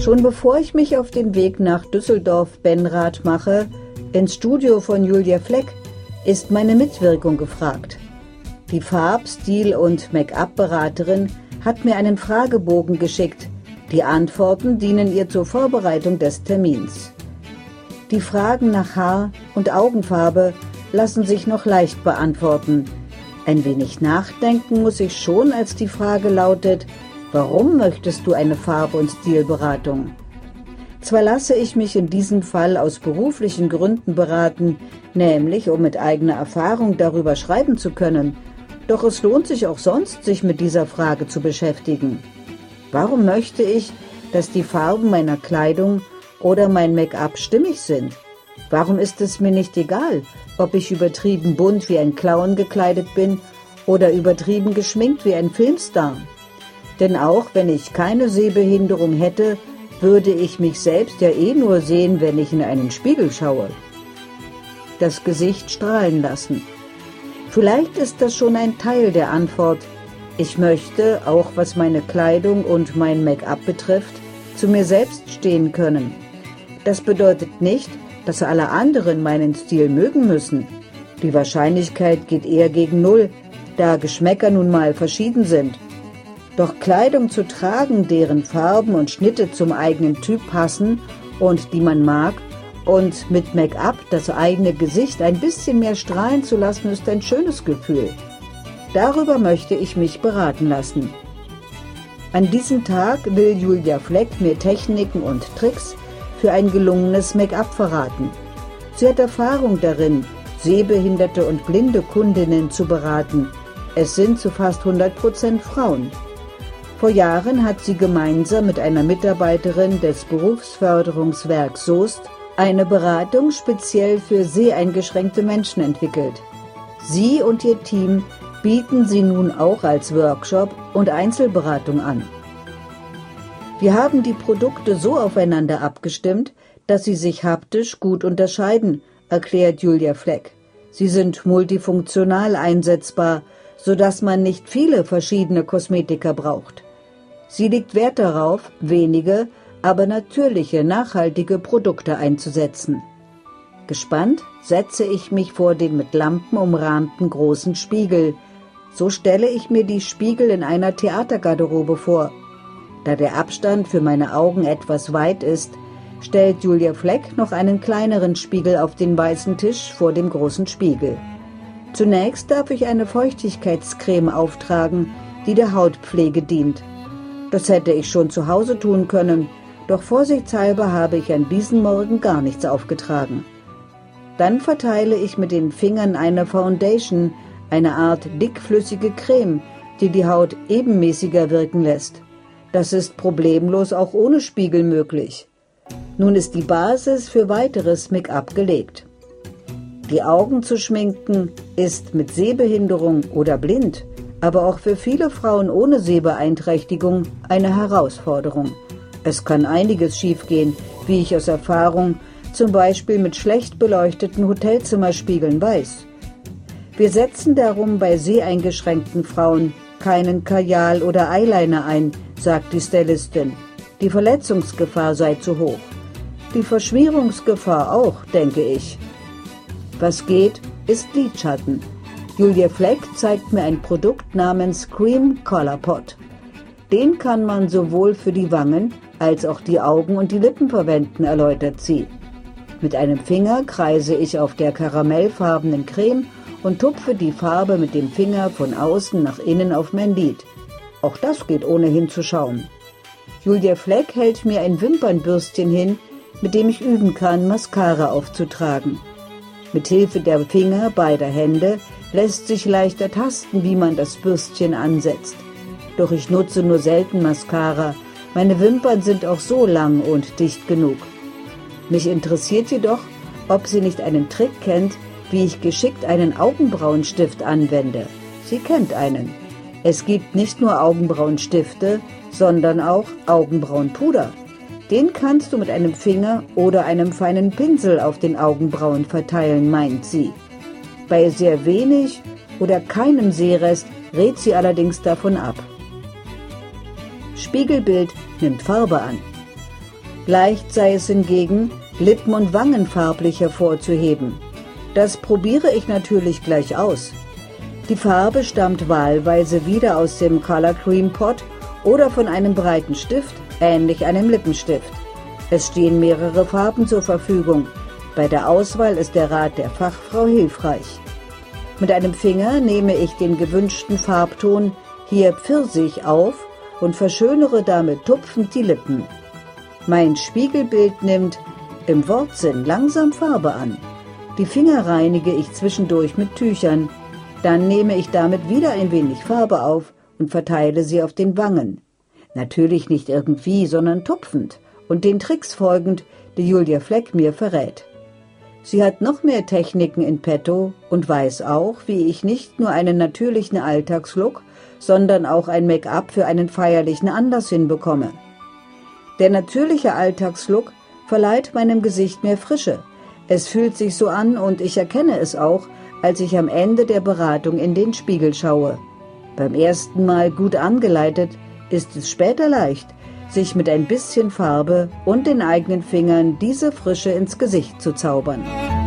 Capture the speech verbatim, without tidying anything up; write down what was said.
Schon bevor ich mich auf den Weg nach Düsseldorf-Benrath mache, ins Studio von Julia Fleck, ist meine Mitwirkung gefragt. Die Farb-, Stil- und Make-up-Beraterin hat mir einen Fragebogen geschickt. Die Antworten dienen ihr zur Vorbereitung des Termins. Die Fragen nach Haar- und Augenfarbe lassen sich noch leicht beantworten. Ein wenig nachdenken muss ich schon, als die Frage lautet: Warum möchtest du eine Farbe- und Stilberatung? Zwar lasse ich mich in diesem Fall aus beruflichen Gründen beraten, nämlich um mit eigener Erfahrung darüber schreiben zu können, doch es lohnt sich auch sonst, sich mit dieser Frage zu beschäftigen. Warum möchte ich, dass die Farben meiner Kleidung oder mein Make-up stimmig sind? Warum ist es mir nicht egal, ob ich übertrieben bunt wie ein Clown gekleidet bin oder übertrieben geschminkt wie ein Filmstar? Denn auch wenn ich keine Sehbehinderung hätte, würde ich mich selbst ja eh nur sehen, wenn ich in einen Spiegel schaue. Das Gesicht strahlen lassen. Vielleicht ist das schon ein Teil der Antwort. Ich möchte, auch was meine Kleidung und mein Make-up betrifft, zu mir selbst stehen können. Das bedeutet nicht, dass alle anderen meinen Stil mögen müssen. Die Wahrscheinlichkeit geht eher gegen Null, da Geschmäcker nun mal verschieden sind. Doch Kleidung zu tragen, deren Farben und Schnitte zum eigenen Typ passen und die man mag, und mit Make-up das eigene Gesicht ein bisschen mehr strahlen zu lassen, ist ein schönes Gefühl. Darüber möchte ich mich beraten lassen. An diesem Tag will Julia Fleck mir Techniken und Tricks für ein gelungenes Make-up verraten. Sie hat Erfahrung darin, sehbehinderte und blinde Kundinnen zu beraten. Es sind zu fast hundert Prozent Frauen. Vor Jahren hat sie gemeinsam mit einer Mitarbeiterin des Berufsförderungswerks Soest eine Beratung speziell für seheingeschränkte Menschen entwickelt. Sie und ihr Team bieten sie nun auch als Workshop und Einzelberatung an. Wir haben die Produkte so aufeinander abgestimmt, dass sie sich haptisch gut unterscheiden, erklärt Julia Fleck. Sie sind multifunktional einsetzbar, sodass man nicht viele verschiedene Kosmetika braucht. Sie legt Wert darauf, wenige, aber natürliche, nachhaltige Produkte einzusetzen. Gespannt setze ich mich vor den mit Lampen umrahmten großen Spiegel. So stelle ich mir die Spiegel in einer Theatergarderobe vor. Da der Abstand für meine Augen etwas weit ist, stellt Julia Fleck noch einen kleineren Spiegel auf den weißen Tisch vor dem großen Spiegel. Zunächst darf ich eine Feuchtigkeitscreme auftragen, die der Hautpflege dient. Das hätte ich schon zu Hause tun können, doch vorsichtshalber habe ich an diesem Morgen gar nichts aufgetragen. Dann verteile ich mit den Fingern eine Foundation, eine Art dickflüssige Creme, die die Haut ebenmäßiger wirken lässt. Das ist problemlos auch ohne Spiegel möglich. Nun ist die Basis für weiteres Make-up gelegt. Die Augen zu schminken ist mit Sehbehinderung oder blind, aber auch für viele Frauen ohne Sehbeeinträchtigung eine Herausforderung. Es kann einiges schiefgehen, wie ich aus Erfahrung zum Beispiel mit schlecht beleuchteten Hotelzimmerspiegeln weiß. Wir setzen darum bei seheingeschränkten Frauen keinen Kajal oder Eyeliner ein, sagt die Stylistin. Die Verletzungsgefahr sei zu hoch. Die Verschmierungsgefahr auch, denke ich. Was geht, ist Lidschatten. Julia Fleck zeigt mir ein Produkt namens Cream Color Pot. Den kann man sowohl für die Wangen als auch die Augen und die Lippen verwenden, erläutert sie. Mit einem Finger kreise ich auf der karamellfarbenen Creme und tupfe die Farbe mit dem Finger von außen nach innen auf mein Lid. Auch das geht ohne hinzuschauen. Julia Fleck hält mir ein Wimpernbürstchen hin, mit dem ich üben kann, Mascara aufzutragen. Mit Hilfe der Finger beider Hände lässt sich leichter tasten, wie man das Bürstchen ansetzt. Doch ich nutze nur selten Mascara. Meine Wimpern sind auch so lang und dicht genug. Mich interessiert jedoch, ob sie nicht einen Trick kennt, wie ich geschickt einen Augenbrauenstift anwende. Sie kennt einen. Es gibt nicht nur Augenbrauenstifte, sondern auch Augenbrauenpuder. Den kannst du mit einem Finger oder einem feinen Pinsel auf den Augenbrauen verteilen, meint sie. Bei sehr wenig oder keinem Sehrest rät sie allerdings davon ab. Spiegelbild nimmt Farbe an. Leicht sei es hingegen, Lippen und Wangen farblich hervorzuheben. Das probiere ich natürlich gleich aus. Die Farbe stammt wahlweise wieder aus dem Color Cream Pot oder von einem breiten Stift, ähnlich einem Lippenstift. Es stehen mehrere Farben zur Verfügung. Bei der Auswahl ist der Rat der Fachfrau hilfreich. Mit einem Finger nehme ich den gewünschten Farbton, hier Pfirsich, auf und verschönere damit tupfend die Lippen. Mein Spiegelbild nimmt im Wortsinn langsam Farbe an. Die Finger reinige ich zwischendurch mit Tüchern. Dann nehme ich damit wieder ein wenig Farbe auf und verteile sie auf den Wangen. Natürlich nicht irgendwie, sondern tupfend und den Tricks folgend, die Julia Fleck mir verrät. Sie hat noch mehr Techniken in petto und weiß auch, wie ich nicht nur einen natürlichen Alltagslook, sondern auch ein Make-up für einen feierlichen Anlass hinbekomme. Der natürliche Alltagslook verleiht meinem Gesicht mehr Frische. Es fühlt sich so an und ich erkenne es auch, als ich am Ende der Beratung in den Spiegel schaue. Beim ersten Mal gut angeleitet, ist es später leicht, sich mit ein bisschen Farbe und den eigenen Fingern diese Frische ins Gesicht zu zaubern.